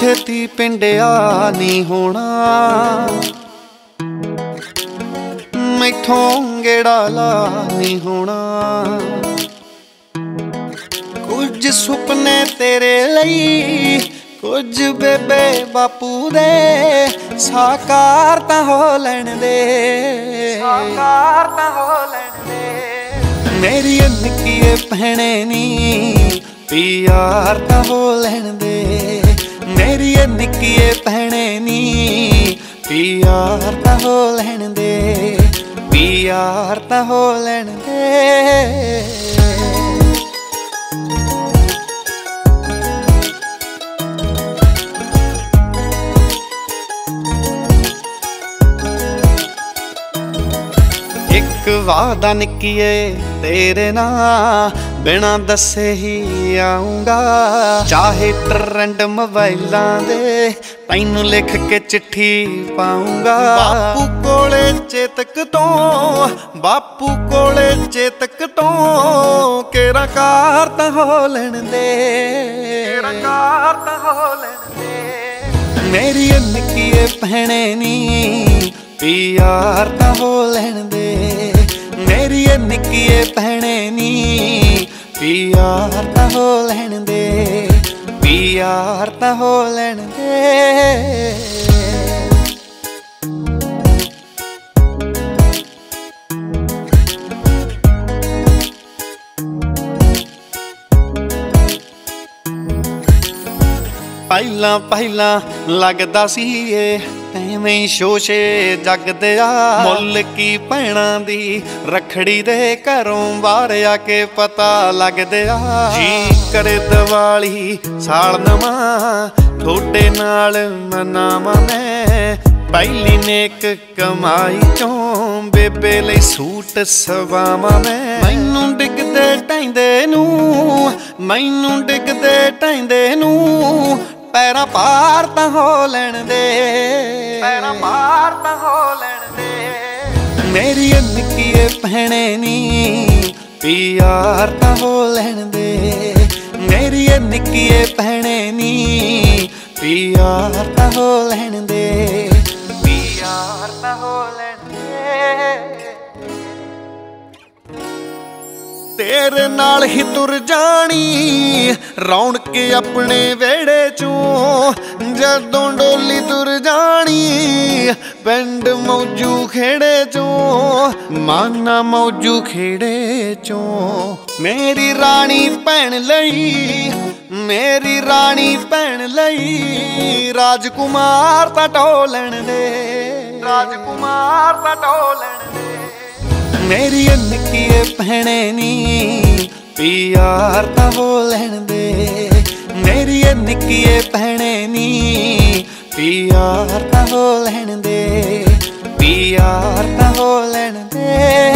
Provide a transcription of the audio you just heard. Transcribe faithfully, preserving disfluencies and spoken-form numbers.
छेती पिंडिया नहीं होना, मैथों गेड़ा ला नहीं होना। कुछ सुपने तेरे लई, कुछ बेबे बापू दे, साकार तां हो लैण दे, साकार तां हो लैण दे। मेरी निक्की भैणे नी प्यार तां हो लैण दे, मेरी निक्की भैणे नी प्यार तां हो लैण दे, प्यार तां हो लैण दे। एक वादा निक्कीए तेरे ना बिना दसे ही आऊंगा, चाहे ट्रेंड मोबाइलां दे तैनू लिख के चिट्ठी पाऊंगा। बापू कोले चेतक तो, बापू कोले चेतक तो, केरा कार तां हो लैण दे, केरा कार तां हो लैण दे। मेरी निक्की भैणे नी प्यार तां हो लैण दे, मेरी निक्की भैणे नी प्यार तां हो लैण दे, प्यार तां हो लैण दे। ਪਹਿਲਾਂ ਪਹਿਲਾਂ ਲੱਗਦਾ ਸੀ ਏ ਐਵੇਂ ਸ਼ੋਸ਼ੇ ਜੱਗ ਦਿਆ, ਮੁੱਲ ਕੀ ਭੈਣਾਂ ਦੀ ਰਖੜੀ ਦੇ ਘਰੋਂ ਬਾਹਰ ਆ ਕੇ ਪਤਾ ਲੱਗਦਿਆ। ਜੀ ਕਰੇ ਦੀਵਾਲੀ ਸਾਲ ਨਵਾਂ ਤੁਹਾਡੇ ਨਾਲ ਮਨਾਵਾਂ ਮੈਂ, ਪਹਿਲੀ ਨੇਕ ਕਮਾਈ ਚੋਂ ਬੇਬੇ ਲਈ ਸੂਟ ਸਵਾਵਾਂ ਮੈਂ। ਮੈਨੂੰ ਡਿੱਗਦੇ ਢੈਂਦੇ ਨੂੰ, ਮੈਨੂੰ ਡਿੱਗਦੇ ਢੈਂਦੇ ਨੂੰ, पैरां पार तां हो लैण दे, पैरां पार तां हो लैण दे। मेरी निक्की भैणे नी प्यार तां हो लैण दे, मेरी निक्की भैणे नी प्यार तां हो लैण दे, प्यार तां हो लैण दे। तेरे नाल ही तुर जानी रौनक अपने वेड़े चों, जदों डोली तुर जानी पिंड मौजू खेड़े चों, माना मौजू खेड़े चों। मेरी रानी भैन लई, मेरी रानी भैन लई, राजकुमार तां ढोलण दे, राजकुमार तां ढोलण दे। मेरी निक्की भैणे नी प्यार तां हो लैण दे, मेरी निक्की भैणे नी प्यार तां हो लैण दे, प्यार तां हो लैण दे।